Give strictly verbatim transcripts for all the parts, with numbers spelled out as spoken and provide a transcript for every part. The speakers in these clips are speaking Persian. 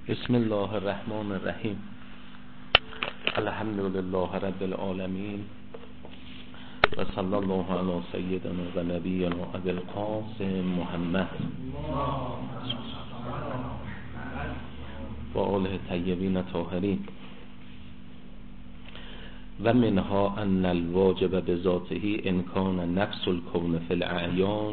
بسم الله الرحمن الرحیم. الحمد لله رب العالمین و صلی الله علی سیدنا و نبینا ابی القاسم محمد و آله طیبین طاهرین. و منها ان الواجب بذاته ان کان نفس الکون فی الاعیان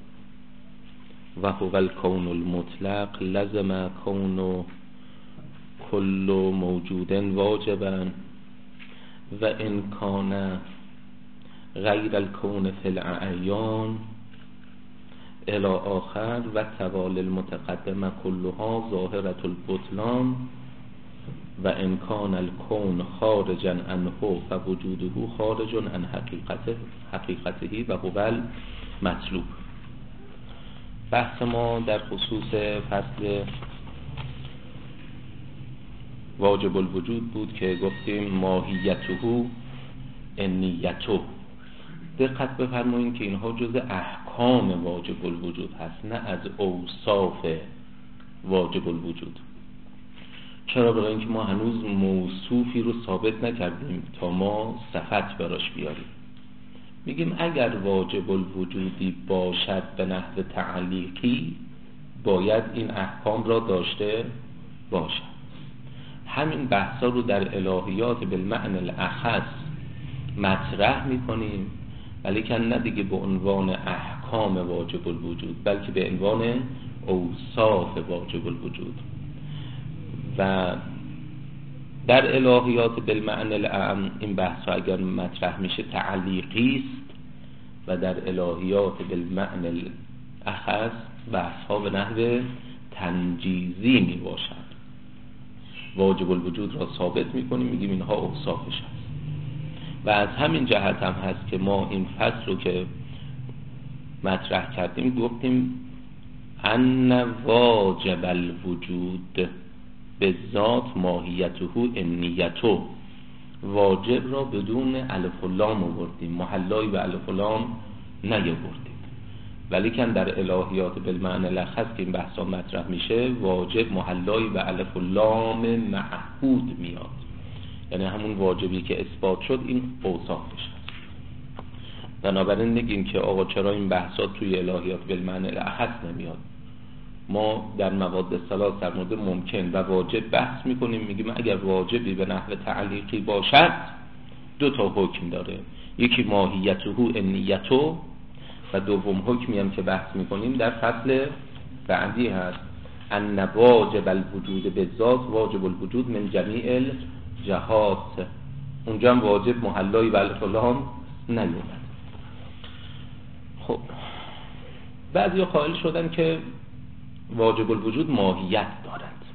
و هو الکون المطلق لزم کون کل موجود واجبا و ان کان غیر الکون فی الاعیان الى آخر و توال المتقدمه کلها ظاهرة البطلان و ان کان الکون خارجا عنه فوجوده خارج عن حقیقته حقیقته و هو المطلوب. بحث ما در خصوص فصل واجب الوجود بود که گفتیم ماهیته انیته. دقت بفرمایید که اینها جز احکام واجب الوجود هست، نه از اوصاف واجب الوجود. چرا؟ برای اینکه ما هنوز موصوفی رو ثابت نکردیم تا ما صفت براش بیاریم. میگیم اگر واجب الوجودی باشد به نحو تعلیقی باید این احکام را داشته باشد. همین بحثا رو در الهیات بالمعنی الاخص مطرح میکنیم، ولی که نه دیگه به عنوان احکام واجب الوجود بلکه به عنوان اوصاف واجب الوجود. و در الهیات بالمعنی الاعم این بحث ها اگر مطرح میشه تعلیقی است و در الهیات بالمعنی الاخص بحث ها به نحو تنجیزی می باشد. واجب الوجود را ثابت میکنیم، میگیم اینها اوصافش هست. و از همین جهت هم هست که ما این فصل رو که مطرح کردیم گفتیم ان واجب الوجود به ذات ماهیته انیته. واجب را بدون الف و لام آوردیم، محلای به الف و لام نیاوردیم. ولی که در الهیات بالمعنی الاخص که این بحثا مطرح میشه واجب محلای به الف و لام معهود میاد، یعنی همون واجبی که اثبات شد این اوصافش هست. بنابراین میگیم که آقا چرا این بحثا توی الهیات بالمعنی الاخص نمیاد؟ ما در مواد ثلاث در مورد ممکن و واجب بحث میکنیم، میگیم اگر واجبی به نحو تعلیقی باشد دو تا حکم داره، یکی ماهیته انیته و دوم حکمی هم که بحث میکنیم در فصل بعدی هست ان واجب الوجود به ذات واجب الوجود من جمیع الجهات. اونجا هم واجب محلای به الف و لام نیومد. خب بعضی قائل شدن که واجب الوجود ماهیت دارد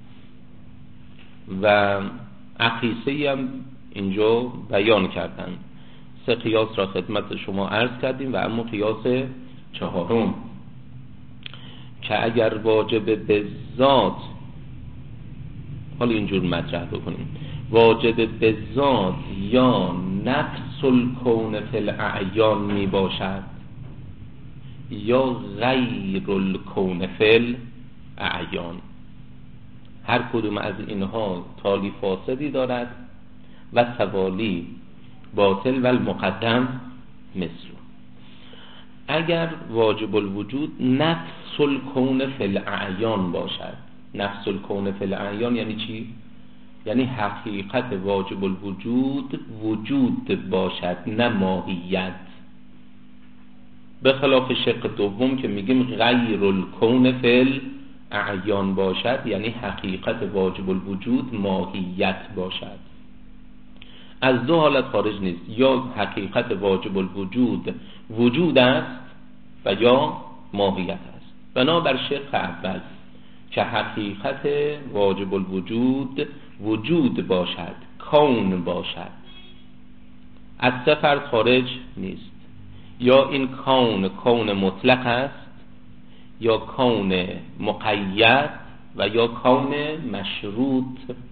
و اقیسه‌ای هم اینجا بیان کردن. سه قیاس را خدمت شما عرض کردیم و اما قیاس چهارم که اگر واجب به ذات، حالا اینجور مطرح بکنیم، واجب به ذات یا نفس الکون فی الاعیان می باشد یا غیر الکون فی الاعیان، هر کدوم از اینها تالی فاسدی دارد و توالی باطل و المقدم مثل. اگر واجب الوجود نفس الکون فی الاعیان باشد، نفس الکون فی الاعیان یعنی چی؟ یعنی حقیقت واجب الوجود وجود باشد نه ماهیت، به خلاف شق دوم که میگیم غیر الکون فی الاعیان باشد، یعنی حقیقت واجب الوجود ماهیت باشد. از دو حالت خارج نیست، یا حقیقت واجب الوجود وجود است و یا ماهیت است. بنابر شق اول که حقیقت واجب الوجود وجود باشد، کون باشد، از سه فرد خارج نیست. یا این کون کون مطلق است یا کون مقید و یا کون مشروط،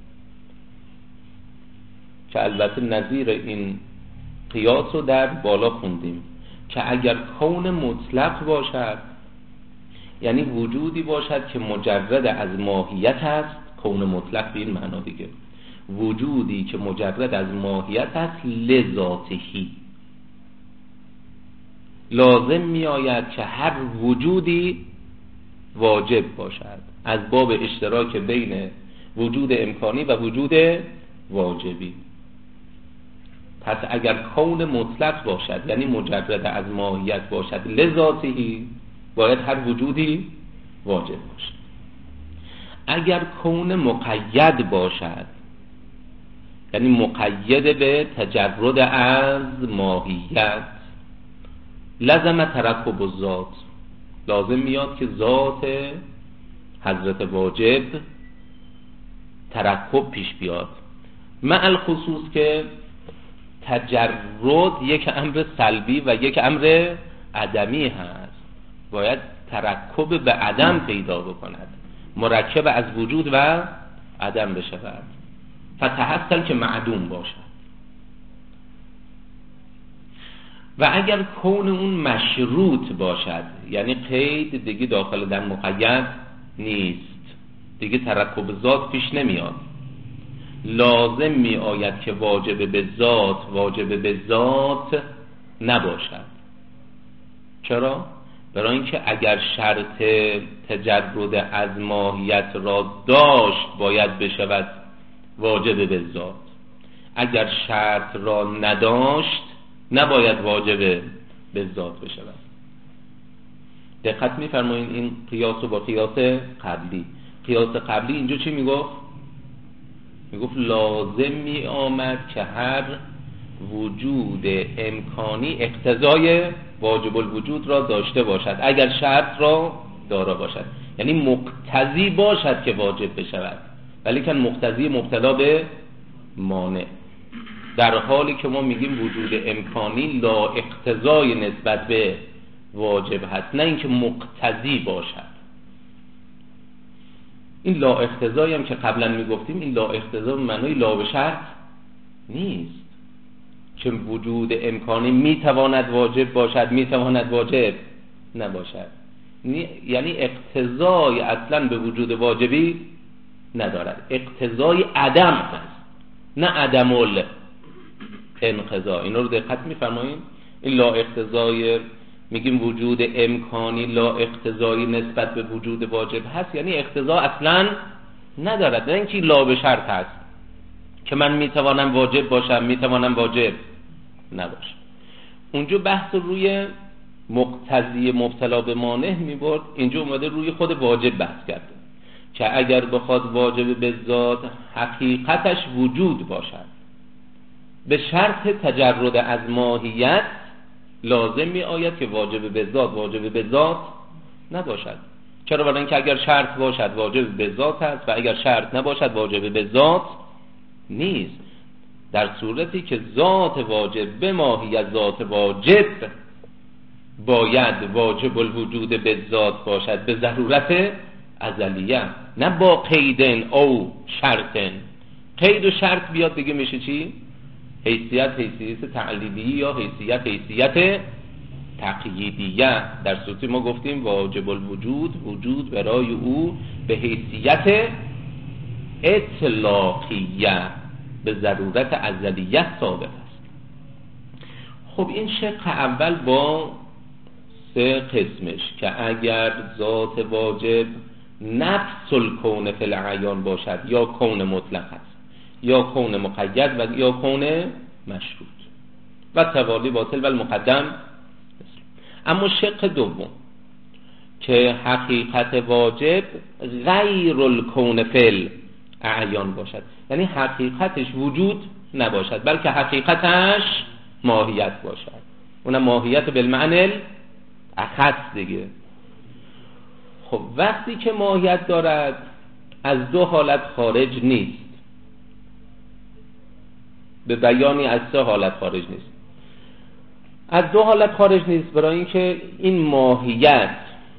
که البته نظیر این قیاس رو در بالا خوندیم که اگر کون مطلق باشد یعنی وجودی باشد که مجرد از ماهیت است، کون مطلق به این معنا دیگه، وجودی که مجرد از ماهیت است لذاتهی. لازم می آید که هر وجودی واجب باشد از باب اشتراک بین وجود امکانی و وجود واجبی. پس اگر کون مطلق باشد یعنی مجرد از ماهیت باشد لذاتهی، باید هر وجودی واجب باشد. اگر کون مقید باشد یعنی مقید به تجرد از ماهیت، لزم ترکب الذات، لازم میاد که ذات حضرت واجب ترکب پیش بیاد، مع الخصوص که تجرد یک امر سلبی و یک امر عدمی هست، باید ترکب به عدم پیدا بکند، مرکب از وجود و عدم بشود، فتحصل که معدوم باشد. و اگر کون اون مشروط باشد یعنی قید دیگه داخل در مقید نیست، دیگه ترکب ذات پیش نمیاد، لازم می آید که واجب به ذات واجب به ذات نباشد. چرا؟ برای اینکه اگر شرط تجرد از ماهیت را داشت باید بشود واجب به ذات، اگر شرط را نداشت نباید واجب به ذات بشود. دقت می‌فرمایید این قیاس با قیاس قبلی. قیاس قبلی اینجا چی میگفت؟ میگفت لازم می آمد که هر وجود امکانی اقتضای واجب الوجود را داشته باشد اگر شرط را دارا باشد، یعنی مقتضی باشد که واجب بشود، ولی که مقتضی مبتلا به مانع، در حالی که ما میگیم وجود امکانی لا اقتضای نسبت به واجب هست، نه اینکه مقتضی باشد. این لا اقتضایی هم که قبلا میگفتیم، این لا اقتضا به معنای لا به شرط نیست، چون وجود امکانی میتواند واجب باشد میتواند واجب نباشد، یعنی اقتضای اصلا به وجود واجبی ندارد، اقتضای عدم هست نه عدم الانقضا. اینو رو دقت میفرمایید؟ این لا اقتضای میگیم وجود امکانی لا اقتضایی نسبت به وجود واجب هست، یعنی اقتضا اصلا ندارد، نه اینکه لا به شرط هست که من میتوانم واجب باشم میتوانم واجب نباشم. اونجا بحث روی مقتضی مبتلا به مانع میبرد، اینجا اومده روی خود واجب بحث کرده که اگر بخواد واجب به ذات حقیقتش وجود باشد به شرط تجرد از ماهیت، لازم می آید که واجب به ذات واجب به ذات نباشد. چرا؟ برای اینکه اگر شرط باشد واجب به ذات است و اگر شرط نباشد واجب به ذات نیست. در صورتی که ذات واجب به ماهیت ذات واجب باید واجب الوجود به ذات باشد به ضرورت ازلیه، نه با قیدن او شرطن. قید و شرط بیاد دیگه میشه چی؟ حیثیت حیثیت تعلیلی یا حیثیت حیثیت تقییدیه. در صورتی ما گفتیم واجب الوجود وجود برای او به حیثیت اطلاقیه به ضرورت ازلیه ثابت است. خب این شق اول با سه قسمش که اگر ذات واجب نفس الکون فی العیان باشد یا کون مطلق است یا کون مقید و یا کون مشروط و توالی باطل و المقدم. اما شق دوم که حقیقت واجب غیر الکون فی اعیان باشد، یعنی حقیقتش وجود نباشد بلکه حقیقتش ماهیت باشد، اونم ماهیت بالمعنی اخص دیگه. خب وقتی که ماهیت دارد از دو حالت خارج نیست، به بیانی از سه حالت خارج نیست. از دو حالت خارج نیست برای اینکه این ماهیت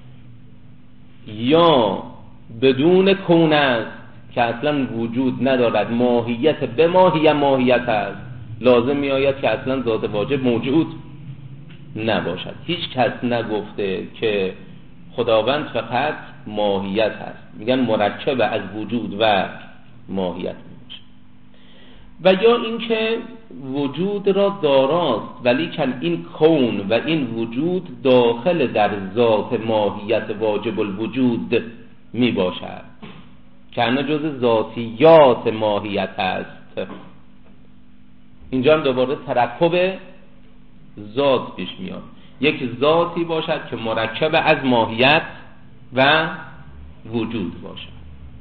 یا بدون کون است که اصلا وجود ندارد، ماهیت به ماهیت ماهیت است، لازم می آید که اصلا ذات واجب موجود نباشد. هیچ کس نگفته که خداوند فقط ماهیت هست، میگن مرکب از وجود و ماهیت میشه. و یا اینکه وجود را داراست ولیکن این کون و این وجود داخل در ذات ماهیت واجب الوجود می باشد که همه جز ذاتیات ماهیت است. اینجا هم دوباره ترکب ذات پیش میاد، یک ذاتی باشد که مرکب از ماهیت و وجود باشد.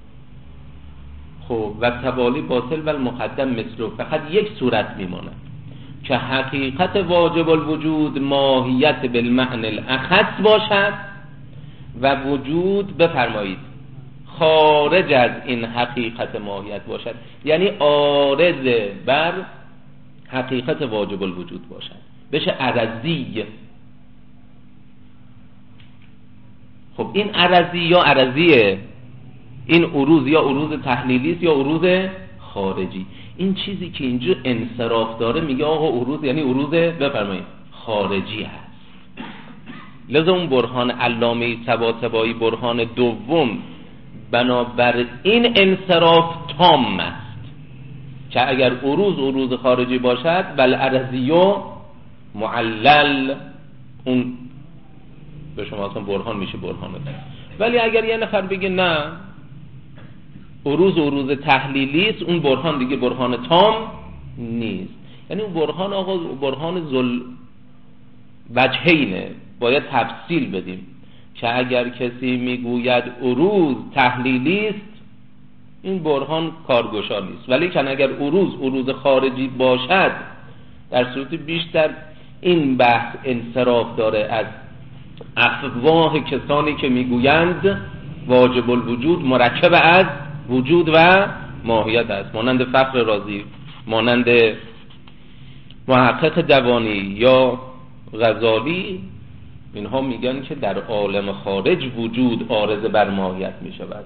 خب و توالی باطل و المقدم مثل، فقط یک صورت میماند که حقیقت واجب الوجود ماهیت بالمعنی الاخص باشد و وجود بفرمایید خارج از این حقیقت ماهیت باشد، یعنی عارض بر حقیقت واجب الوجود باشد، بشه عرضی. خب این عرضی یا عرضیه، این عروض یا عروض تحلیلی است یا عروض خارجی. این چیزی که اینجا انصراف داره میگه آقا عروض یعنی عروض بفرمایید خارجی هست. لذا اون برهان علامه طباطبایی برهان دوم بنابر این انصراف تام است که اگر عروض عروض خارجی باشد بل عرضی معلل، اون به شما اصلا برهان میشه برهان ده. ولی اگر یه نفر بگه نه عروض عروض تحلیلی است، اون برهان دیگه برهان تام نیست. یعنی اون برهان آقا برهان ذل وجهینه، باید تفصیل بدیم که اگر کسی میگوید عروض تحلیلی است این برهان کارگشا نیست، ولی که اگر عروض عروض خارجی باشد در صورت بیشتر این بحث انصراف داره از افواه کسانی که میگویند واجب الوجود مرکب از وجود و ماهیت است، مانند فخر رازی، مانند محقق دوانی یا غزالی. اینها میگن که در عالم خارج وجود عارض بر ماهیت میشود.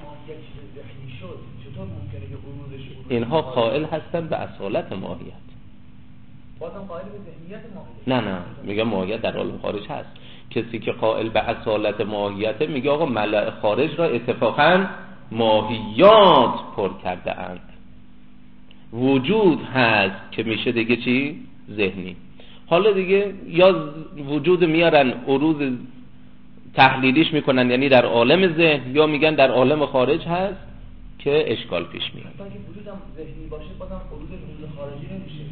اینها قائل هستند به اصالت ماهیت. بازم قائل به ذهنیت ماهیت؟ نه نه، میگه ماهیت در عالم خارج هست. کسی که قائل به اصالت ماهیت میگه آقا ملأ خارج را اتفاقا ماهیات پر کرده اند، وجود هست که میشه دیگه چی؟ ذهنی. حالا دیگه یا وجود میارن عروض تحلیلیش میکنن یعنی در عالم ذهن، یا میگن در عالم خارج هست که اشکال پیش میاد. اگه وجود هم ذهنی باشه بازم عروض عروض خارجی نمیشه.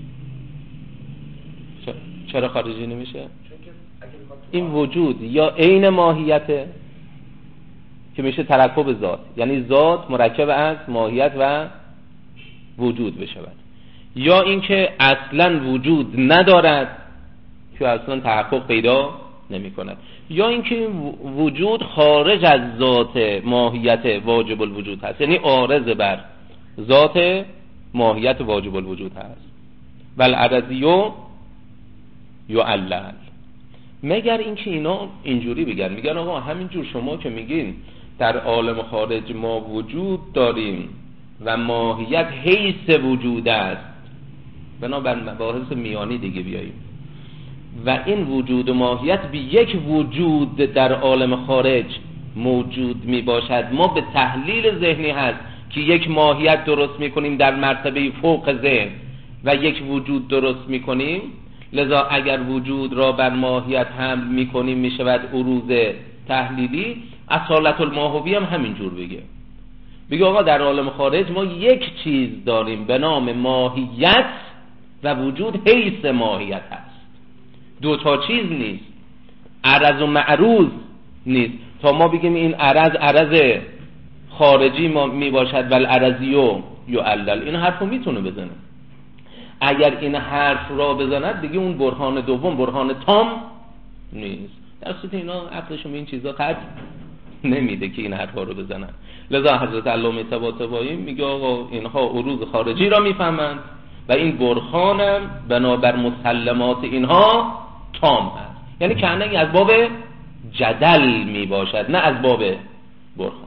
چرا خارجی نمیشه؟ این وجود یا عین ماهیته که میشه ترکب ذات، یعنی ذات مرکب از ماهیت و وجود بشود، یا اینکه اصلا وجود ندارد که اصلا تحقق پیدا نمی کند، یا اینکه وجود خارج از ذات ماهیت واجب الوجود هست، یعنی عارض بر ذات ماهیت واجب الوجود هست. والعرضیو یعلل، مگر اینکه اینا اینجوری بگن، میگن آقا همینجور شما که میگین در عالم خارج ما وجود داریم و ماهیت حیث وجود است، بنابر مباحث میانی دیگه بیاییم و این وجود و ماهیت به یک وجود در عالم خارج موجود می باشد، ما به تحلیل ذهنی هست که یک ماهیت درست میکنیم در مرتبه فوق ذهن و یک وجود درست میکنیم. لذا اگر وجود را بر ماهیت حمل میکنیم میشود عروض تحلیلی. اصالت الماهوی هم همینجور بگه، بگه آقا در عالم خارج ما یک چیز داریم به نام ماهیت و وجود حیث ماهیت هست، دو تا چیز نیست، عرض و معروض نیست تا ما بگیم این عرض عرض خارجی ما می باشد ول عرضیو یعلل. این حرف رو میتونه بزنه. اگر این حرف را بزند دیگه اون برهان دوم برهان تام نیست. در صورت اینا عقلشون به این چیزا قد نمیده که این حرفا رو بزنن. لذا حضرت علامه طباطبایی میگه آقا اینها عروض خارجی را میفهمند و این برهانم بنابر مسلمات اینها تام هست، یعنی کنه از باب جدل میباشد نه از باب برهان.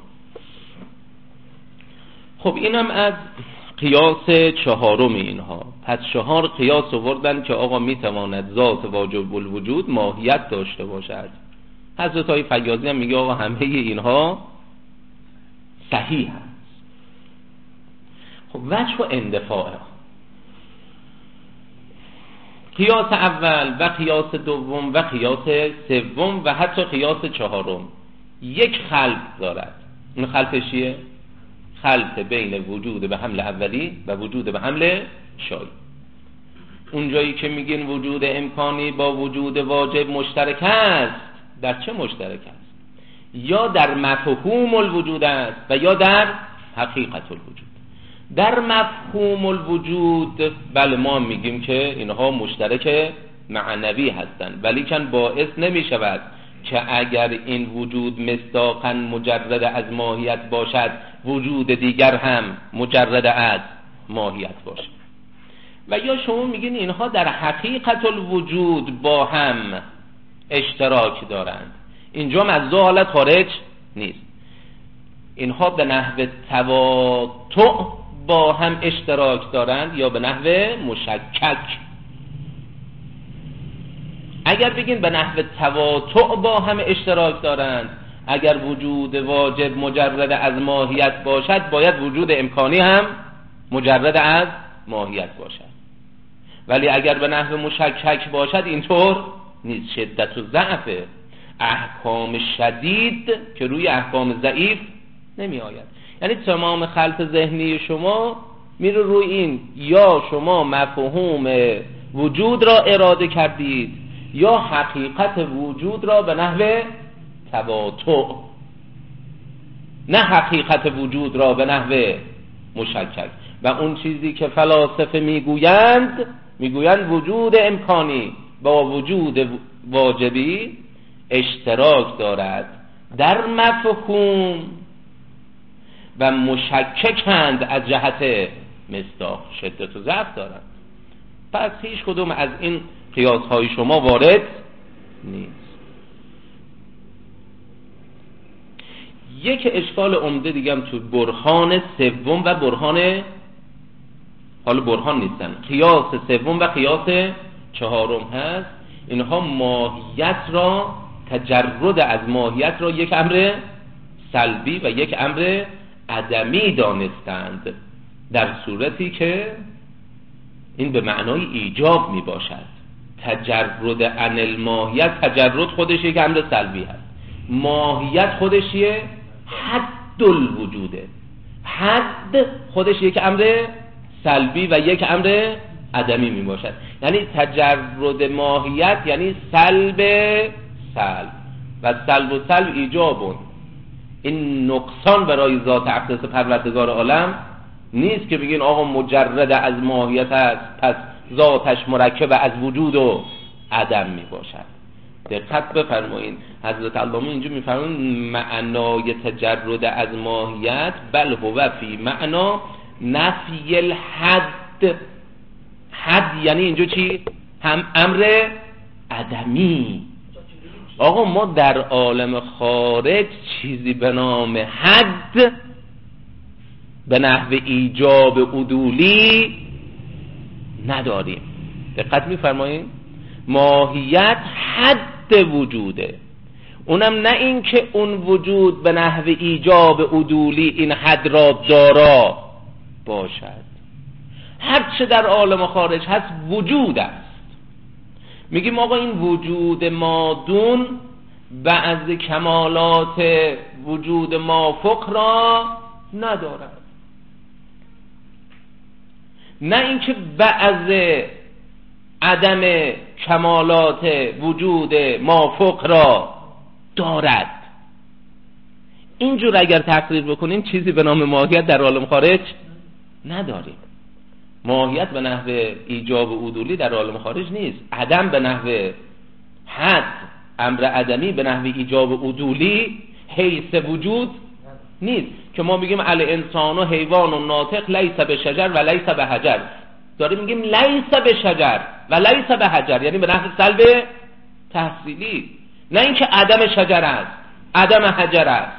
خب اینم از قیاس چهارم اینها. پس چهار قیاس آوردن که آقا میتواند ذات واجب الوجود ماهیت داشته باشد حضرت های فیاضی هم میگه آقا همه اینها صحیح هست. خب وجه و اندفاع قیاس اول و قیاس دوم و قیاس سوم و حتی قیاس چهارم یک خلط دارد. این خلطش چیه؟ خلط بین وجود به حمل اولی و وجود به حمل شایی. اون جایی که میگین وجود امکانی با وجود واجب مشترک است، در چه مشترک است؟ یا در مفهوم الوجود است و یا در حقیقت الوجود. در مفهوم الوجود بله ما میگیم که اینها مشترک معنوی هستند، ولی کن باعث نمی شود که اگر این وجود مصداقاً مجرد از ماهیت باشد وجود دیگر هم مجرد از ماهیت باشد. و یا شما میگین اینها در حقیقت الوجود با هم اشتراک دارند، اینجا از دو حالت خارج نیست. اینها به نحو تواطؤ با هم اشتراک دارند یا به نحو مشکک. اگر بگین به نحو تواطؤ با هم اشتراک دارند، اگر وجود واجب مجرد از ماهیت باشد باید وجود امکانی هم مجرد از ماهیت باشد. ولی اگر به نحو مشکک باشد اینطور نیست. شدت و ضعف احکام شدید که روی احکام ضعیف نمی آید. یعنی تمام خلط ذهنی شما میره روی این، یا شما مفهوم وجود را اراده کردید یا حقیقت وجود را به نحو تواطؤ، نه حقیقت وجود را به نحو مشکک. و اون چیزی که فلاسفه میگویند میگویند وجود امکانی با وجود واجبی اشتراک دارد در مفهوم و مشککند از جهت مصداق، شدت و ضعف دارند. پس هیچ کدوم از این قیاس های شما وارد نیست. یک اشکال عمده دیگه هم تو برهان سوم و برهان، حالا برهان نیستن، قیاس سوم و قیاس چهارم هست. اینها ماهیت را، تجرد از ماهیت را یک امر سلبی و یک امر عدمی دانستند، در صورتی که این به معنای ایجاب می باشد. تجرد عن الماهیت، تجرد خودش یک امر سلبی هست، ماهیت خودش یه حد الوجوده، حد خودش یک امر سلبی و یک امر عدمی می باشد. یعنی تجرد ماهیت یعنی سلب سلب و سلب و سلب ایجابون. این نقصان برای ذات اقدس پروردگار عالم نیست که بگین آقا مجرد از ماهیت است پس ذاتش مرکب از وجود و عدم می باشد. دقت بفرمایید، حضرت علامه اینجا میفرمایند معنای تجرد از ماهیت بل هو فی معنا نفی الحد. حد یعنی اینجا چی؟ هم امر عدمی. آقا ما در عالم خارج چیزی به نام حد به نحو ایجاب عدولی نداریم. دقت میفرمایید، ماهیت حد وجوده، اونم نه این که اون وجود به نحو ایجاب عدولی این حد را دارا باشد. هر چه در عالم خارج هست وجود است. میگیم آقا این وجود مادون بعض کمالات وجود مافوق را ندارد، نه اینکه بعض عدم کمالات وجود مافوق را دارد. اینجور اگر تقریر بکنیم چیزی به نام ماهیت در عالم خارج نداریم. ماهیت به نحو ایجاب عدولی در عالم خارج نیست. عدم به نحو حد، امر عدمی به نحو ایجاب عدولی حیث وجود نیست که ما بگیم الانسان و حیوان و ناطق لیس به شجر و لیس به حجر. داریم میگیم لیس به شجر و لیس به حجر، یعنی به نحو سلب تحصیلی، نه اینکه عدم شجر است عدم حجر است.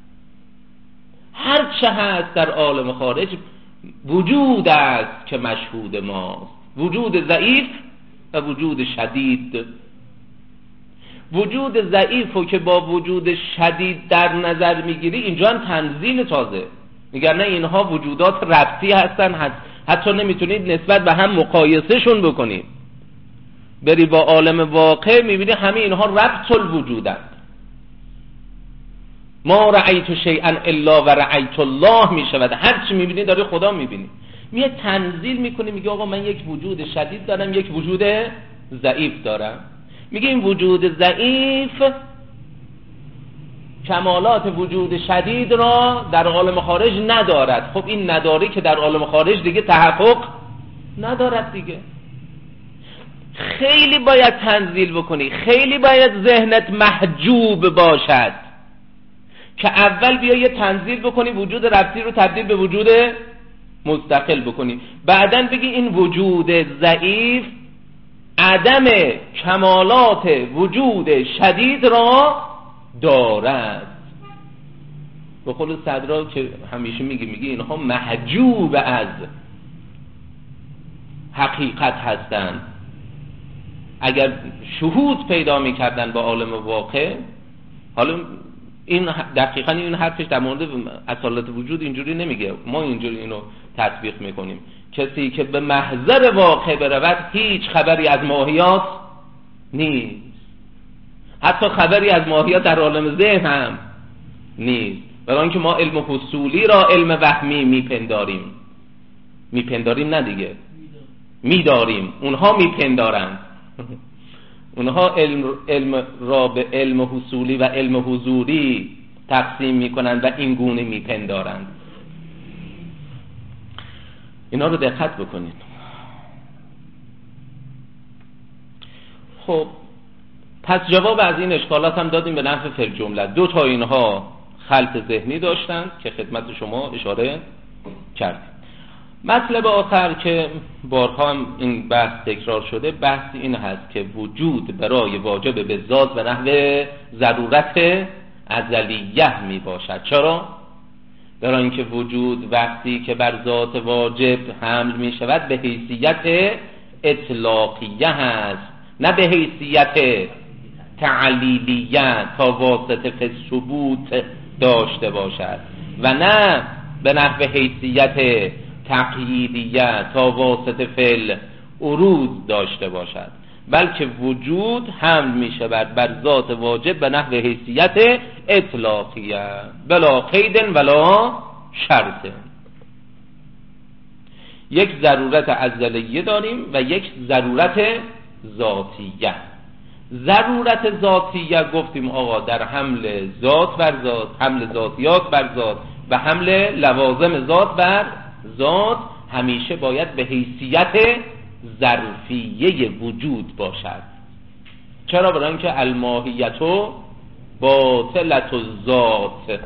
هر چه هست در عالم خارج وجود است که مشهود ماست، وجود ضعیف و وجود شدید. وجود ضعیفو که با وجود شدید در نظر میگیری، اینجا هم تنزیل تازه. میگن نه اینها وجودات ربطی هستن، حتی نمیتونید نسبت به هم مقایسه شون بکنید. بری با عالم واقع میبینی همه اینها ربط الوجودن. ما رأیت شیئا الا و رأیت الله میشود، هر چی میبینی داری خدا میبینی. میاد تنزیل میکنه، میگه آقا من یک وجود شدید دارم، یک وجود ضعیف دارم. میگه این وجود ضعیف کمالات وجود شدید را در عالم خارج ندارد. خب این نداری که در عالم خارج دیگه تحقق ندارد دیگه. خیلی باید تنزیل بکنی، خیلی باید ذهنت محجوب باشد که اول بیا یه تنزیل بکنی، وجود ربطی رو تبدیل به وجود مستقل بکنی، بعداً بگی این وجود ضعیف عدم کمالات وجود شدید را دارد. به قول صدرا که همیشه میگه میگه اینها محجوب از حقیقت هستند. اگر شهود پیدا میکردن با عالم واقع، حالا این دقیقاً این حرفش در مورد اصالت وجود اینجوری نمیگه، ما اینجوری اینو تطبیق میکنیم. کسی که به محضر واقع برود هیچ خبری از ماهیات نیست، حتی خبری از ماهیات در عالم ذهن هم نیست، برای اینکه ما علم حصولی را علم وهمی میپنداریم. میپنداریم نه دیگه، میداریم. اونها میپندارند. اونها علم, علم را به علم حصولی و علم حضوری تقسیم میکنند و این گونه میپندارند. اینا رو دقت بکنید. خب پس جواب از این اشکالات هم دادیم به نحو فی الجمله. دو تا اینها خلط ذهنی داشتند که خدمت شما اشاره کردیم. مطلب آخر که بارها هم این بحث تکرار شده، بحث این هست که وجود برای واجب به ذات به نحو ضرورت ازلیه می باشد. چرا؟ برای اینکه وجود وقتی که بر ذات واجب حمل می شود به حیثیت اطلاقیه هست، نه به حیثیت تعلیلیه تا واسطه فی ثبوت داشته باشد، و نه به نحو حیثیت تقییدیه تا واسطه فی العروض داشته باشد، بلکه وجود حمل می شود بر ذات واجب به نحو حیثیت اطلاقیه بلا قید ولا شرط. یک ضرورت ازلیه داریم و یک ضرورت ذاتیه. ضرورت ذاتیه گفتیم آقا در حمل ذات بر ذات، حمل ذاتیات بر ذات و حمل لوازم ذات بر ذات همیشه باید به حیثیت ظرفیه وجود باشد. چرا؟ برای اینکه الماهیت باطلت الذات،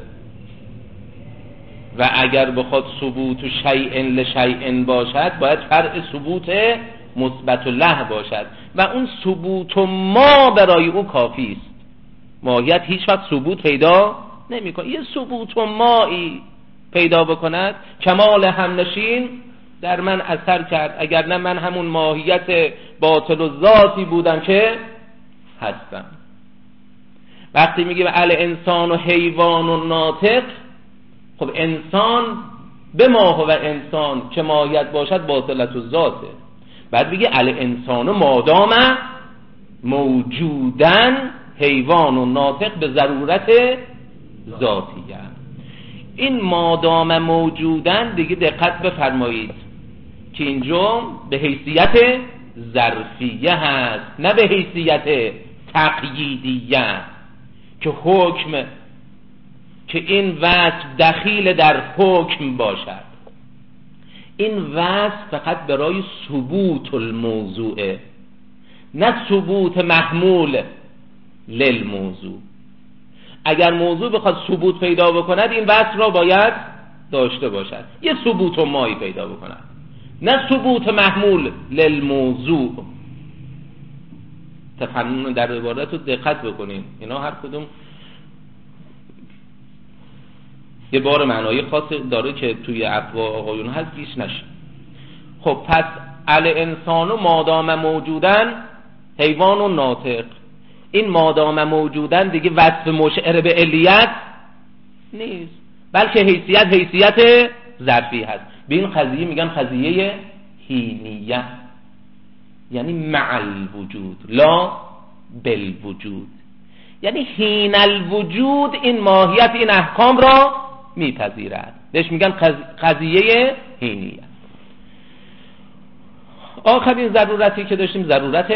و اگر بخواد ثبوت شیء لشیء باشد باید فرع ثبوت مثبت له باشد و اون ثبوت ما برای او کافی است. ماهیت هیچ وقت ثبوت پیدا نمی‌کنه. یه ثبوت مایی پیدا بکند کمال همنشین در من اثر کرد، اگر نه من همون ماهیت باطل و ذاتی بودم که هستم. وقتی میگیم ال انسان و حیوان و ناطق، خب انسان به ما و انسان که ماهیت باشد باطلت و ذاته. بعد بگه ال انسان و مادام موجودن حیوان و ناطق به ضرورت ذاتیه. این مادام موجودن دیگه دقت بفرمایید که اینجا به حیثیت ظرفیه هست، نه به حیثیت تقییدیه که حکم، که این وصف دخیل در حکم باشد. این وصف فقط برای ثبوت الموضوعه، نه ثبوت محمول للموضوع. اگر موضوع بخواد ثبوت پیدا بکند این وصف را باید داشته باشد، یه ثبوت و مایی پیدا بکند، نه ثبوت محمول للموضوع. تفنن در عبارت رو دقت بکنین، اینا هر کدوم یه بار معنایی خاص داره که توی افواه آقایون هست گیش نشه. خب پس ال انسان و مادام موجودن حیوان و ناطق، این مادام موجودن دیگه وصف مشعر به علیت نیست، بلکه حیثیت حیثیت ظرفی هست. به این قضیه میگن قضیه حینیه، یعنی مع الوجود لا بالوجود، یعنی حین الوجود این ماهیت این احکام را میپذیرد، بهش میگن قضیه حینیه. آخرین ضرورتی که داشتیم ضرورت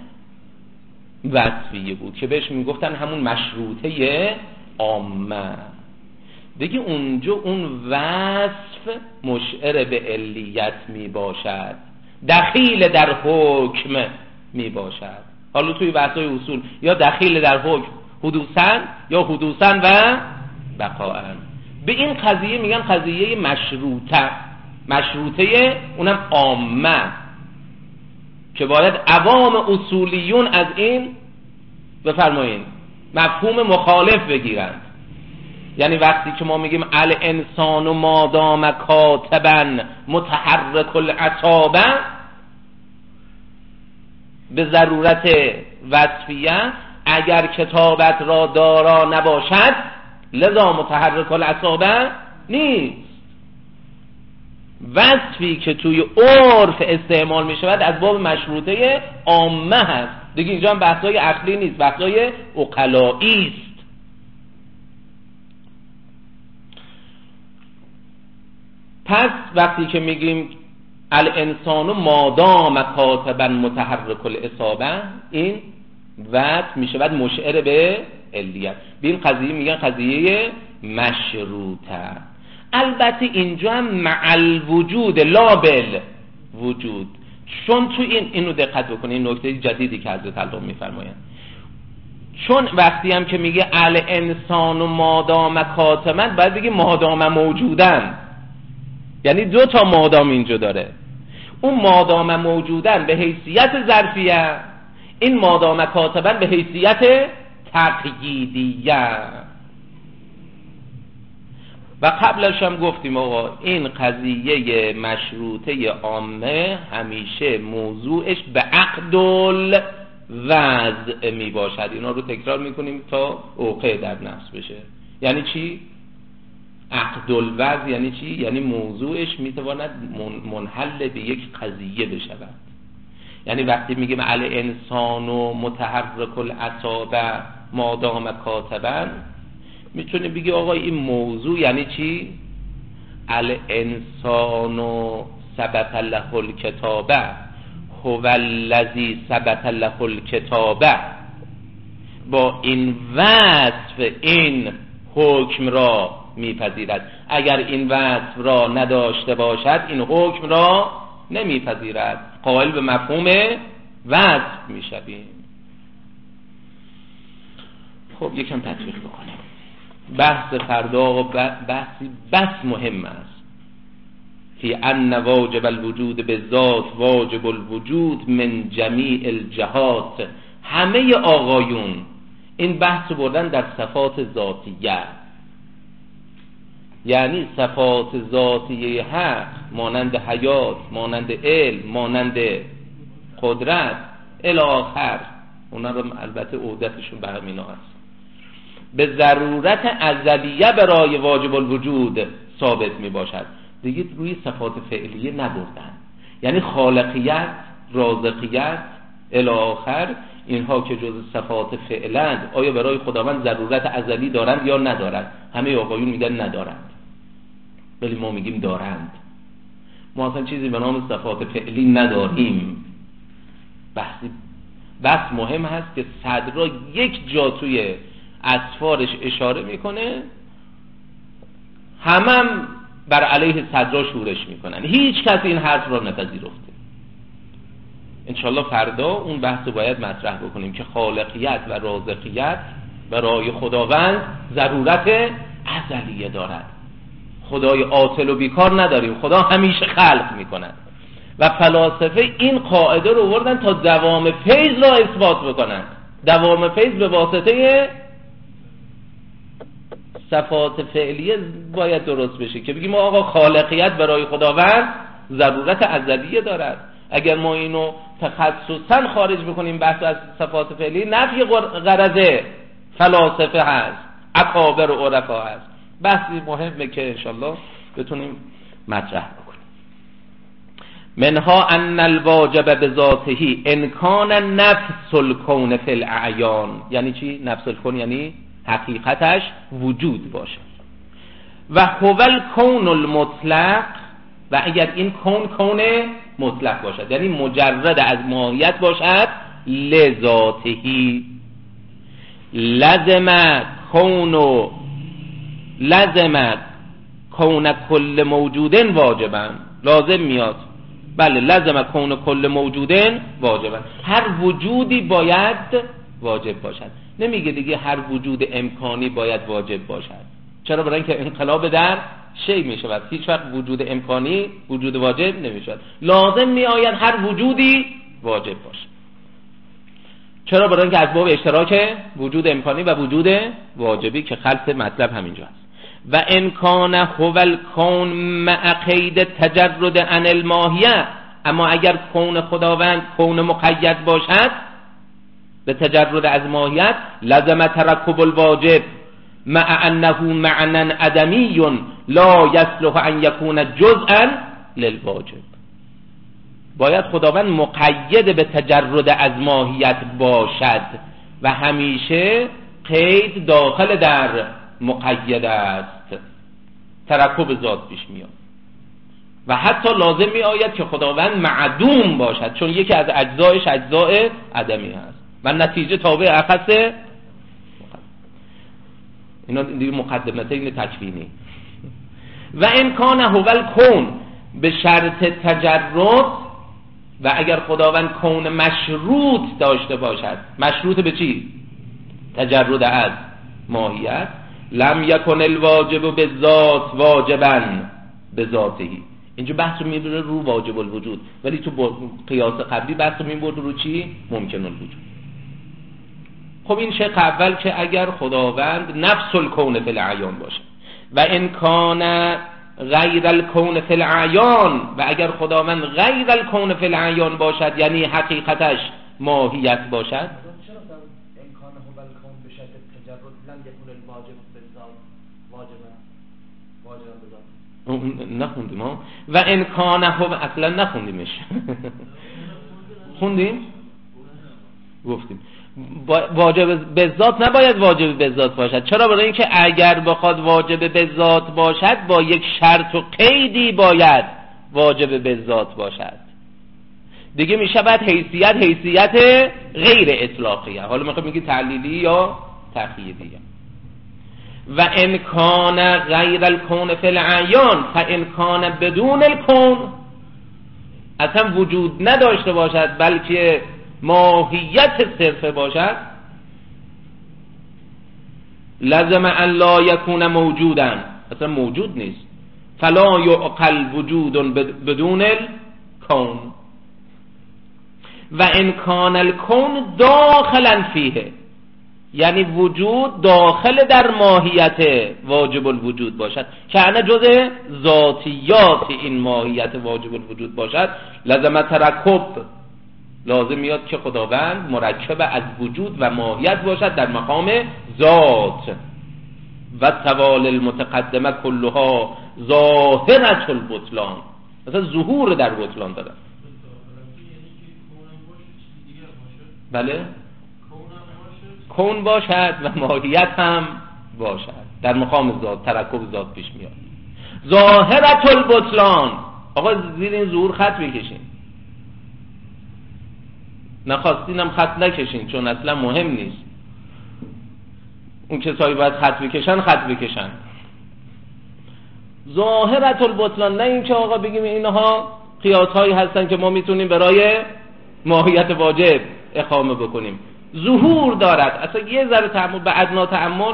وصفیه بود که بهش میگفتن همون مشروطه عامه. دیگه اونجا اون وصف مشعر به علیت می باشد، دخیل در حکم می باشد. حالا توی بحث‌های اصول یا دخیل در حکم حدوثاً یا حدوثاً و بقاءً. به این قضیه میگن قضیه مشروطه. مشروطه اونم عامه که باید عوام اصولیون از این بفرمایین مفهوم مخالف بگیرند. یعنی وقتی که ما میگیم الانسان و مادام کاتبا متحرک الاصابع به ضرورت وصفیه، اگر کتابت را دارا نباشد لذا متحرک الاصابع نیست. وصفی که توی عرف استعمال می شود از باب مشروطه عامه هست. دیگه اینجا هم بحثای عقلی نیست، بحثای عقلایی است. پس وقتی که میگیم الانسان مادام کاتبا متحرک الاصابع، این وصف می شود مشعر به علیت. به این قضیه میگن قضیه مشروطه. البته اینجا هم مع الوجود لا بالوجود، چون تو این اینو دقت بکنید، این نکته جدیدی که حضرت الله میفرمایند. چون وقتی هم که میگه الانسان و مادام کاتبا باید بگه مادام موجودن، یعنی دو تا مادام اینجا داره. اون مادام موجودن به حیثیت ظرفیه، این مادام کاتبا به حیثیت تقییدیه. و قبلش هم گفتیم آقا این قضیه مشروطه عامه همیشه موضوعش به عقد الوضع می باشد. اینا رو تکرار میکنیم تا اوقع در نفس بشه. یعنی چی؟ عقد الوضع یعنی چی؟ یعنی موضوعش میتواند منحل به یک قضیه بشود. یعنی وقتی میگیم الانسان و متحرک الاصابع مادام کاتبا، میتونه بگی آقا این موضوع یعنی چی؟ الانسان ثبت له الکتابه هو الذی ثبت له الکتابه. با این وصف این حکم را میپذیرد. اگر این وصف را نداشته باشد این حکم را نمیپذیرد. قائل به مفهوم وصف میشویم. خب یکم تطبیق بکنیم. بحث فردا بحثی بس مهم است. فی ان واجب الوجود به ذات واجب الوجود من جمیع الجهات. همه آقایون این بحث بردن در صفات ذاتیه، یعنی صفات ذاتیه حق مانند حیات، مانند علم، مانند قدرت الی آخر، اونا رو البته عودتشون به همینا هست، به ضرورت ازلیه برای واجب الوجود ثابت می باشد. دیگه روی صفات فعلیه نبردن، یعنی خالقیت، رازقیت الی آخر، اینها که جز صفات فعلند آیا برای خداوند ضرورت ازلی دارند یا ندارند؟ همه آقایون میگن ندارند، ولی ما میگیم دارند. ما اصلا چیزی به نام صفات فعلی نداریم. بحثی بس مهم هست که صدرا یک جا توی اسفارش اشاره میکنه، همم بر علیه صدرا شورش میکنن، هیچ کس این حرف را نپذیرفته. انشالله فردا اون بحث رو باید مطرح بکنیم که خالقیت و رازقیت برای خداوند ضرورت ازلیه دارد. خدای عاطل و بیکار نداریم، خدا همیشه خلق میکند. و فلاسفه این قاعده رو آوردن تا دوام فیض را اثبات بکنن. دوام فیض به واسطه صفات فعلیه باید درست بشه که بگیم آقا خالقیت برای خداوند ضرورت ازلیه دارد. اگر ما اینو تخصصا خارج بکنیم بحث از صفات فعلی، نفی غرض فلاسفه هست، اکابر و عرفا هست. بحثی مهمه که انشالله بتونیم مطرح بکنیم. منها ان الواجب بذاته ان کان نفس الکون فی الاعیان. یعنی چی؟ نفس الکون یعنی حقیقتش وجود باشه. و هو الکون المطلق، و اگر این کون کون مطلق باشد یعنی مجرد از ماهیت باشد، لذاتهی لزم کون لزم کون کل موجودن واجبا. لازم میاد، بله، لزم کون کل موجودن واجبا، هر وجودی باید واجب باشد. نمیگه دیگه هر وجود امکانی باید واجب باشد. چرا؟ برای اینکه انقلاب در شی می شود. هیچ وقت وجود امکانی وجود واجب نمی شود. لازم می آید هر وجودی واجب باشه. چرا؟ برای اینکه از باب اشتراک وجود امکانی و وجود واجبی که خلط مطلب همینجا هست. و امکان هو الکون مع قید تجرد عن الماهیه، اما اگر کون خداوند کون مقید باشد به تجرد از ماهیت، لزم ترکب الواجب مع انه معنى عدمی لا یصلح ان یکون جزءا للواجب. باید خداوند مقید به تجرد از ماهیت باشد و همیشه قید داخل در مقید است، ترکب ذات پیش میاد. و حتی لازم می آید که خداوند معدوم باشد، چون یکی از اجزایش اجزای عدمی هست و نتیجه تابع اخص. اینا دیگه مقدمتین تکوینی. و امکان هو الکون به شرط تجرد، و اگر خداوند کون مشروط داشته باشد، مشروط به چی؟ تجرد از ماهیت، لم یکن الواجب بالذات واجبا بذاته. اینجا بحث رو میبره رو واجب الوجود، ولی تو قیاس قبلی بحث رو میبرد رو چی؟ ممکن الوجود. خب این شق اول که اگر خداوند نفس الکون فی الاعیان باشه، و امکان غیر الکون فی الاعیان، و اگر خداوند غیر الکون فی الاعیان باشد یعنی حقیقتش ماهیت باشد. چرا امکان هو الکون به شرط تجرد لم یکن الواجب بالذات واجبا واجبا بالذات؟ نخوندیم ها. و امکان هو اصلا نخوندیمش. خوندیم؟ گفتیم واجب به ذات نباید واجب به ذات باشد. چرا؟ برای اینکه اگر بخواد واجب به ذات باشد با یک شرط و قیدی باید واجب به ذات باشد. دیگه میشه بعد حیثیت حیثیت غیر اطلاقیه. حالا میخوام میگی تعلیلی یا تقییدیه. و امکان غیر الکون فی الاعیان فامکان بدون الکون، اصلا وجود نداشته باشد بلکه ماهیت صرفه باشد، لازم ان لا یکون موجودا، اصلا موجود نیست. فلا یعقل وجود بدون الکون. و ان کان الکون داخلا فیه، یعنی وجود داخل در ماهیت واجب الوجود باشد، که انا جزء ذاتیات این ماهیت واجب الوجود باشد، لازم ترکب، لازم میاد که خداوند مرکب از وجود و ماهیت باشد در مقام ذات. و توال المتقدمه کلها ظاهرة البطلان، مثلا ظهور در بطلان داره. بله، کون باشد و ماهیت هم باشد در مقام ذات، ترکب ذات پیش میاد. ظاهرة البطلان، آقا زیر این ظهور خط بکشین، نخواستینم خط نکشین چون اصلا مهم نیست. اون کسایی باید خط بکشن خط بکشن. ظاهرة البطلان، نه این که آقا بگیم اینها قیاس هایی هستن که ما میتونیم برای ماهیت واجب اقامه بکنیم. ظهور دارد، اصلا یه ذره تأمل به ادنا تأمل.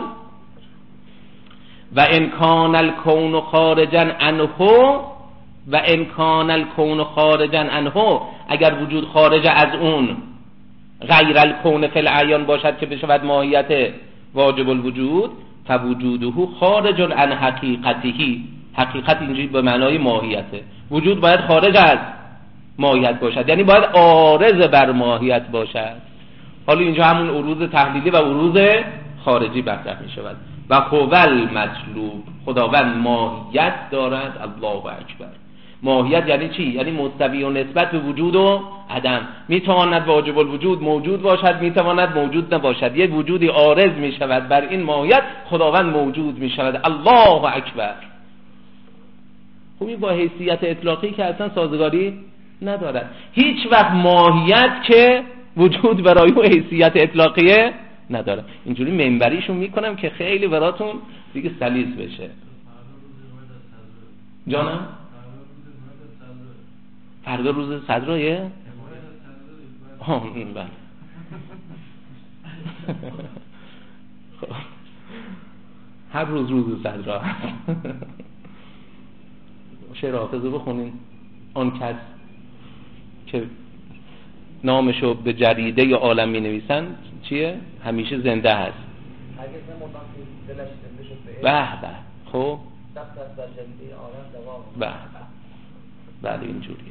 و امکان الکون خارجا عنه، و امکان الکون خارجا عنه، اگر وجود خارج از اون غیر الکون فی الاعیان باشد که بشود ماهیت واجب الوجود، فوجوده خارج عن حقیقته. حقیقت اینجوری به معنای ماهیته. وجود باید خارج از ماهیت باشد، یعنی باید عارض بر ماهیت باشد. حالا اینجا همون عروض تحلیلی و عروض خارجی مطرح می شود. و هوال مطلوب، خداوند ماهیت دارد. الله اکبر. ماهیت یعنی چی؟ یعنی مستوی و نسبت به وجود و عدم. میتواند واجب الوجود موجود باشد، میتواند موجود نباشد. یک وجودی عارض می شود بر این ماهیت، خداوند موجود می شود. الله اکبر. خب این با حیثیت اطلاقی که اصلا سازگاری ندارد. هیچ وقت ماهیت که وجود برای او حیثیت اطلاقیه نداره. اینجوری منبریشون میکنم که خیلی براتون دیگه سلیس بشه. جانم؟ فردا روز صدرایه؟ ها بله. هر روز روز صدرا. شعر حافظو بخونین. آن کس که نامشو به جریده یا عالم می نویسن چیه؟ همیشه زنده هست. به به. خب به به. بله اینجوریه.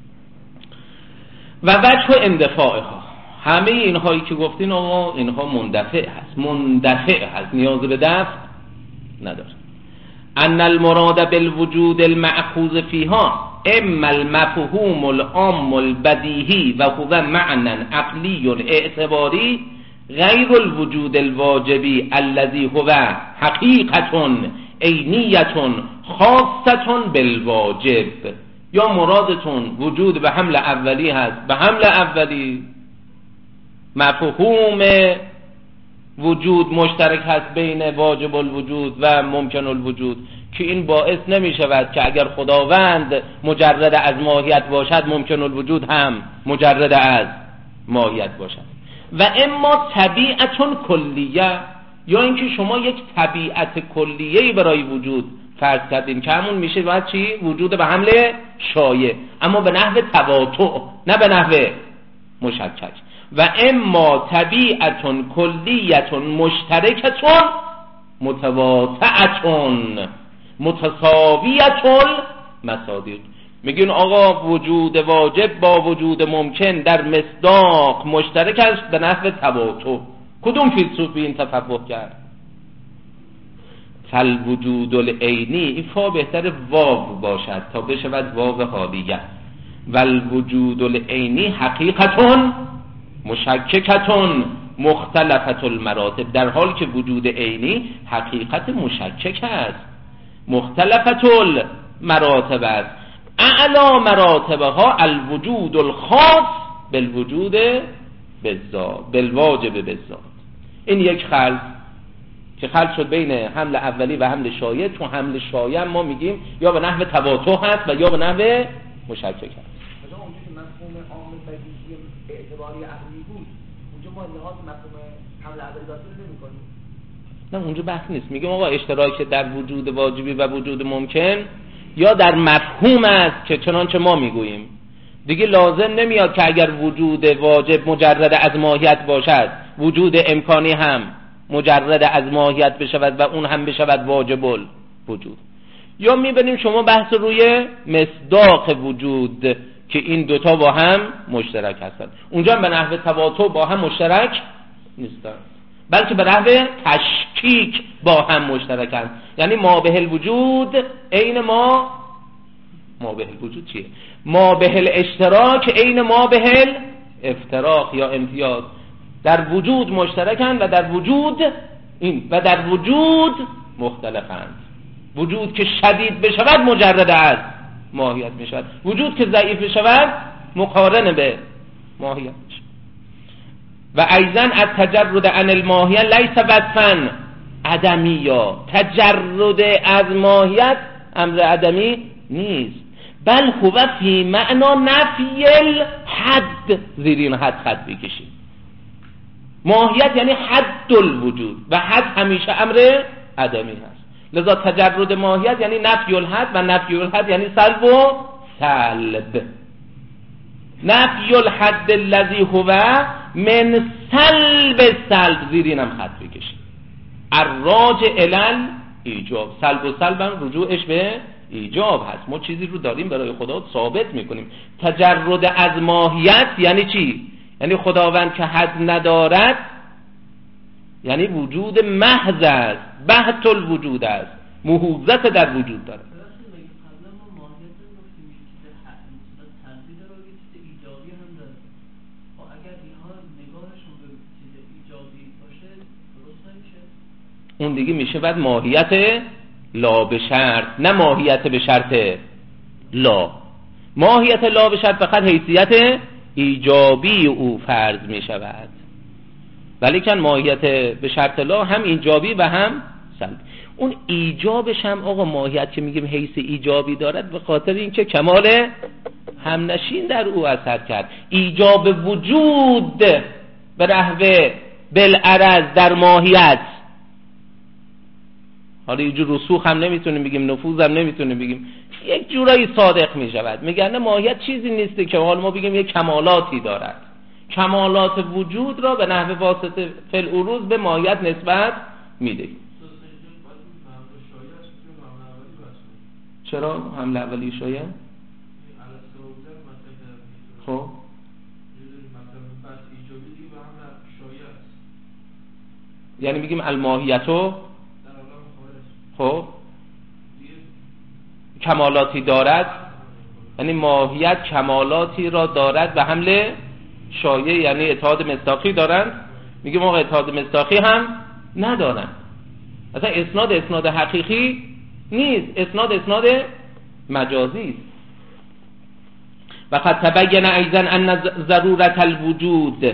و وجه اندفاعها، همه اینهایی که گفتین آقا اینها مندفع هست، مندفع هست، نیاز به دفع نداره. ان المراد بالوجود المأخوذ فيها اما المفهوم العام البدیهی و هو معنى عقلی اعتباری غیر الوجود الواجبی الذي هو حقیقة عینیة خاصة بالواجب. یا مرادتون وجود به حمل اولی هست، به حمل اولی مفهوم وجود مشترک هست بین واجب الوجود و ممکن الوجود که این باعث نمی شود که اگر خداوند مجرد از ماهیت باشد ممکن الوجود هم مجرد از ماهیت باشد. و اما طبیعتون کلیه، یا اینکه شما یک طبیعت کلیه‌ای برای وجود فرض کردین که همون میشه باید چی؟ وجود به حمل شایع، اما به نحو تواطؤ نه به نحو مشکک. و اما طبیعتون کلیتون مشترکتون متواطعتون متساویتون مصادیق. میگین آقا وجود واجب با وجود ممکن در مصداق مشترک است به نحو تواطؤ. کدوم فیلسوفی این تفوق کرد؟ فالوجود العینی، این فا بهتر واو باشد تا بشود واو حالیه. والوجود العینی حقیقتون مشککتون مختلفت المراتب، در حالی که وجود عینی حقیقت مشکک است، مختلفت المراتب است. اعلی مراتبها الوجود الخاص بالوجود بالذات بالواجب بالذات. این یک خلط که خلط شد بین حمل اولی و حمل شایع. تو حمل شایع ما میگیم یا به نحو تواطؤ هست و یا به نحو مشکک هست. اعتباری عقلی بود اونجا ما لحاظ مفهوم حمل اولی داشته نمی‌کنیم. نه اونجا بحث نیست. میگم آقا اشتراک در وجود واجبی و وجود ممکن یا در مفهوم است که چنانچه ما میگوییم. دیگه لازم نمیاد که اگر وجود واجب مجرد از ماهیت باشد وجود امکانی هم مجرد از ماهیت بشود و اون هم بشود واجب الوجود. یا میبینیم شما بحث روی مصداق وجود که این دوتا با هم مشترک هستند. اونجا هم به نحو تواطؤ با هم مشترک نیستند، بلکه به نحو تشکیک با هم مشترکند. یعنی ما به الوجود عین ما ما به الوجود چیه؟ ما به الاشتراک عین ما به الافتراق یا امتیاز. در وجود مشترکند و در وجود این و در وجود مختلفند. وجود که شدید بشود مجرد از ماهیت میشود، وجود که ضعیف بشود مقارن به ماهیت میشود. و ایضا التجرد عن الماهیه لیس وصفا عدمیا، تجرد از ماهیت امر عدمی نیست، بل هو فی معنا نفی الحد. زیر این حد خط بکشید. ماهیت یعنی حد الوجود و حد همیشه امر عدمی هست. لذا تجرد ماهیت یعنی نفی الحد و نفی الحد یعنی سلب و سلب. نفی الحد الذی هو من سلب سلب. زیر اینم خط بکشید. الراجع الی ایجاب. سلب و سلب هم رجوعش به ایجاب هست. ما چیزی رو داریم برای خدا ثابت میکنیم. تجرد از ماهیت یعنی چی؟ یعنی خداوند که حد ندارد، یعنی وجود محض است، بحت الوجود است، موهوزت در وجود دارد. اون دیگه میشه بعد ماهیت لا به شرط، نه ماهیت به شرط لا. ماهیت لا به شرط فقط حیثیت ایجابی او فرض می شود، ولی که ماهیت به شرط لا هم ایجابی و هم سلبی. اون ایجابش هم آقا ماهیت که میگیم حیث ایجابی دارد به خاطر اینکه کمال همنشین در او اثر کرد. ایجاب وجود به نحو بالعرض در ماهیت، حالا یه جور رسوخ هم نمیتونیم بگیم، نفوذ هم نمیتونیم بگیم، یک جورایی صادق میشود. میگن ماهیت چیزی نیست که حال ما بگیم یک کمالاتی دارد. کمالات وجود را به نحو واسطه فل عروض به ماهیت نسبت میدهیم. چرا حمله اولی شایع؟ خب یعنی میگیم الماهیتو خب کمالاتی دارد، یعنی ماهیت کمالاتی را دارد و حمله شایع یعنی اتحاد مصداقی دارند. میگیم ما اتحاد مصداقی هم ندارن، اصلا اسناد اسناد حقیقی نیست، اسناد اسناد مجازی است. و قد تبین ایضا ان ضرورت الوجود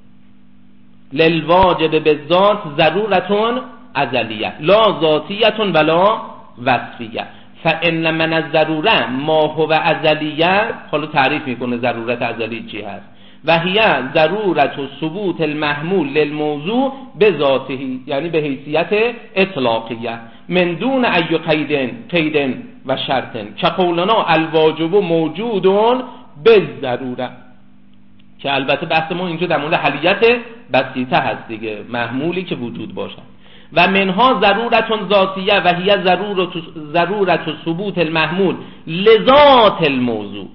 للواجب بالذات ضرورتون ازلیه لا ذاتیه ولا وصفیه. فان من الضروره ما هو ازلیه، حالا تعریف میکنه ضرورت ازلی چی هست. و هی ضرورت ثبوت المحمول للموضوع بذاته، یعنی به حیثیت اطلاقیه من دون ای قید قید و شرط، که قولنا الواجب موجود بالضروره، که البته بحث ما اینجا در مورد حلیت بسیطه هست دیگه، محمولی که وجود باشد. و منها ضرورت ذاتیه و هی ضرورت ضرورت ثبوت المحمول لذات الموضوع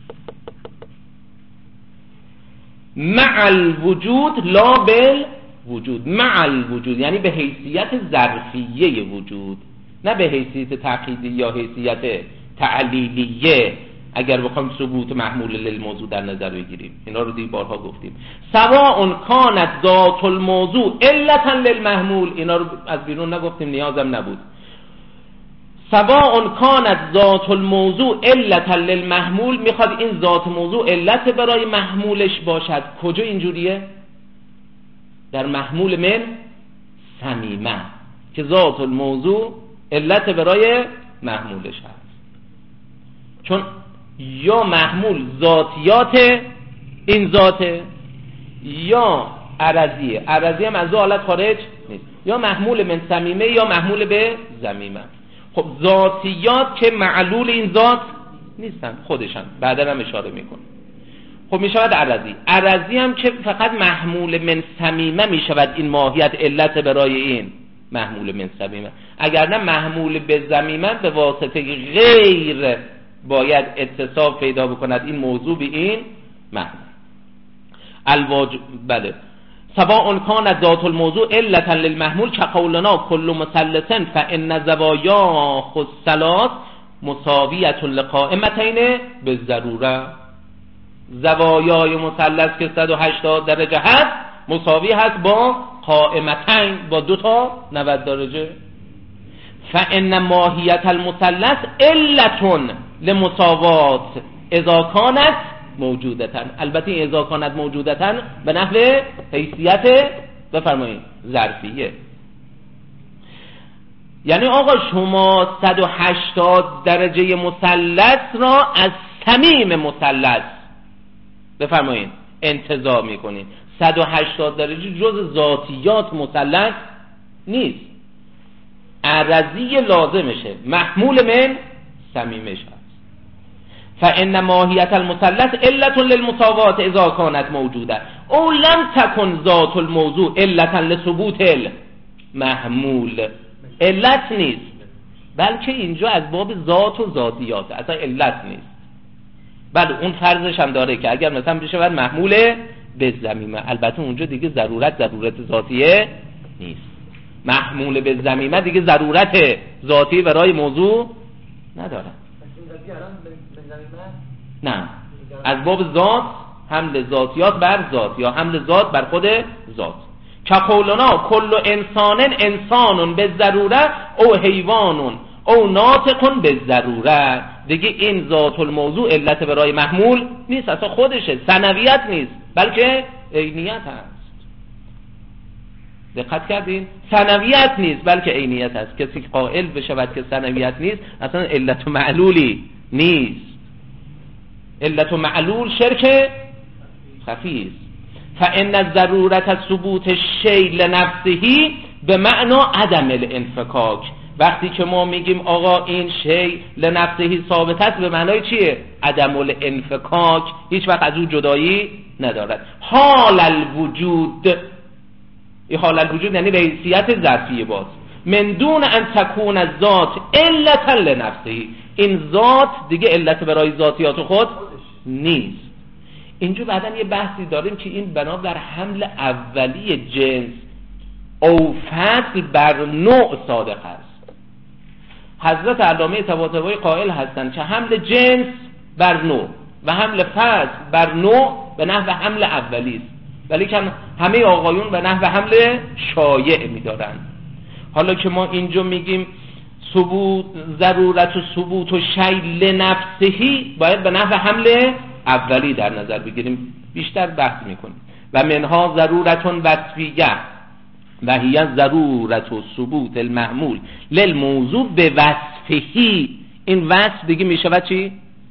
مع الوجود لا بالوجود. مع الوجود یعنی به حیثیت ظرفیه وجود، نه به حیثیت تعقیدی یا حیثیت تعلیلیه. اگر بخوایم ثبوت محمول للموضوع در نظر بگیریم، اینا رو دیگه بارها گفتیم. سواء کانت ذات الموضوع علتا للمحمول، اینا رو از بیرون نگفتیم، نیازم نبود. سواء کانت ذات الموضوع علتا للمحمول، میخواد این ذات موضوع علت برای محمولش باشد. کجا اینجوریه؟ در محمول من صمیمه، که ذات الموضوع علت برای محمولش هست. چون یا محمول ذاتیات این ذاته یا عرضیه، عرضیه هم از دو حالت خارج نیست، یا محمول من صمیمه یا محمول به ضمیمه. خب ذاتیات که معلول این ذات نیستن خودشن، بعدا هم اشاره میکنه. خب میشود عرضی. عرضی هم که فقط محمول من صمیمه میشود این ماهیت علت برای این محمول من صمیمه. اگر نه محمول به ضمیمه به واسطه غیر باید اتصاف پیدا بکند این موضوع به این محمول. الواجب بله. سواء کان ذات الموضوع علتا للمحمول که قولنا کل مثلث فان زوایا خود ثلاث مساویه لقائمتین بالضروره. زوایای مثلث که صد و هشتاد درجه هست مساوی هست با قائمتین، با دو تا نود درجه. فان ماهیت المثلث علت لمساوات اذا کانت موجودتن. البته اذا کانت موجودتن به نحو حیثیت بفرمایید ظرفیه. یعنی آقا شما صد و هشتاد درجه مثلث را از صمیم مثلث بفرمایید انتزاع میکنید. صد و هشتاد درجه جز ذاتیات مثلث نیست، عرضی لازمشه، محمول من صمیمش هست. فان ماهیت المثلث علت للمساوات اذا كانت موجوده او لم تكن ذات الموضوع علتا لثبوت المحمول. علت نیست، بلکه اینجا از باب ذات و ذاتیات، اصلا علت نیست. بله اون فرضش هم داره که اگر مثلا بشه بعد محمول به زمیمه، البته اونجا دیگه ضرورت ضرورت ذاتیه نیست. محمول به زمیمه دیگه ضرورت ذاتی برای موضوع نداره. نه، از باب ذات حمل ذاتیات بر ذات یا حمل ذات بر خود ذات. که قولنا کل انسان انسان به ضروره او حیوان او ناطق به ضروره، دیگه این ذات الموضوع علت برای محمول نیست، اصلا خودشه، ثنویت نیست بلکه عینیت هست. دقت کردین؟ ثنویت نیست بلکه عینیت هست. کسی که قائل بشود که ثنویت نیست اصلا علت و معلولی نیست. علت و معلول شرک خفی است. فان الضرورت ثبوت الشیء لنفسه به معنا عدم الانفکاک. وقتی که ما میگیم آقا این شیء لنفسه ثابت است، به معنای چیه؟ عدم الانفکاک، هیچ وقت از او جدایی ندارد. حال الوجود، این حال الوجود یعنی به حیثیت ظرفیه باز، من دون ان تکون الذات علتا لنفسه، این ذات دیگه علت برای ذاتیات خود نیست. اینجا بعدن یه بحثی داریم که این بنا بر حمل اولی جنس او فصل بر نوع صادق است. حضرت علامه طباطبایی قائل هستند که حمل جنس بر نوع و حمل فصل بر نوع به نحو حمل اولی است، ولی که همه آقایون به نحو حمل شایع می‌دارند. حالا که ما اینجا میگیم ثبوت ضرورت و ثبوت و شیء لنفسه، باید به نحو حمل اولی در نظر بگیریم، بیشتر بحث میکنیم. و منها ضرورت وصفیه و هی ضرورت و ثبوت المعمول للموضوع به وصفه. این وصف دیگه میشود چی؟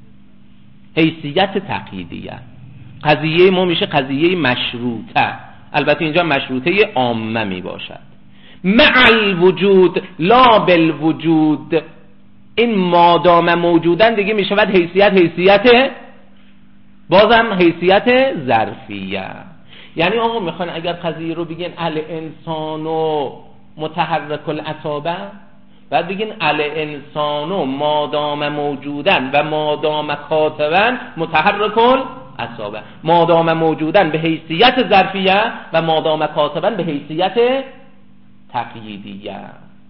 حیثیت تقییدیه. قضیه ما میشه قضیه مشروطه، البته اینجا مشروطه عامه می باشد. مع الوجود لا بالوجود، این مادام موجودن دیگه میشود حیثیت حیثیت بازم حیثیت ظرفیه. یعنی آقا میخوان اگر قضیه رو بگین الانسانو متحرک الاصابع، بعد بگین الانسانو مادام موجودن و مادام کاتبن متحرک الاصابع، مادام موجودن به حیثیت ظرفیه و مادام کاتبن به حیثیت تقییدیه.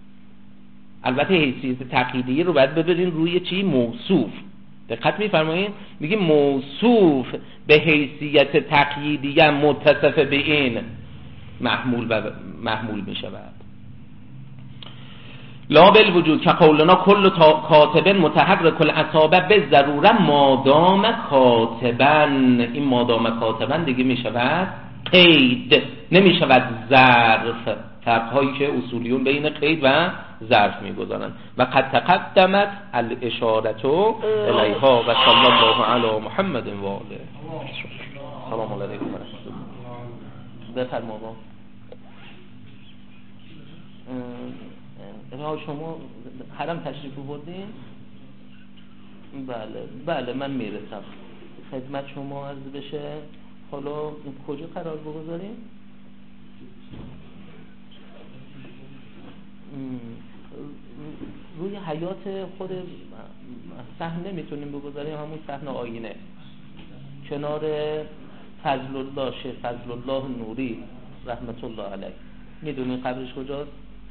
البته حیثیت تقییدیه رو باید ببرین روی چی؟ موصوف. دقت می‌فرمایید؟ میگیم موصوف به حیثیت تقییدیه متصف به این محمول و محمول میشود. لا بالوجود که قولنا کل کاتب متحرک الاصابع به ضروره مادام کاتبن، این مادام کاتبن دیگه میشود قید، نمیشود ظرف. فرق‌هایی که اصولیون بین قید و ظرف میگذارن. و قد تقدمت الاشارة الیها و صلی الله علی محمد و آله. سلام علیکم و رحمت الله. بفرما آقا. اه شما حرم تشریف بردین؟ بله بله من میرسم خدمت شما عرض بشه. حالا کجا قرار بگذاریم؟ روی حیات خود صحنه میتونیم بگذاریم، همون صحنه آینه کنار فضل الله، شیخ فضل الله نوری رحمت الله علیه. میدونین قبرش کجاست؟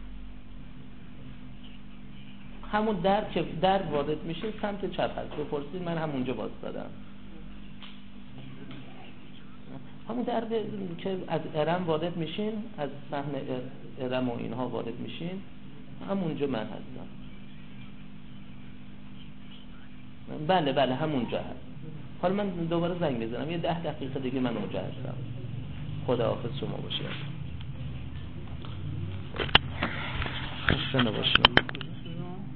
همون در که در وارد میشه سمت چپ هست، بپرسید من همونجا واسطادم. همون در که از ارم وارد میشین، از صحنه ارم و اینها وارد میشین، همونجا من هستم. بله بله همونجا هست. حالا من دوباره زنگ بزنم، یه ده دقیقه دیگه من اونجا هستم. خداحافظ شما باشید. خسته نباشید.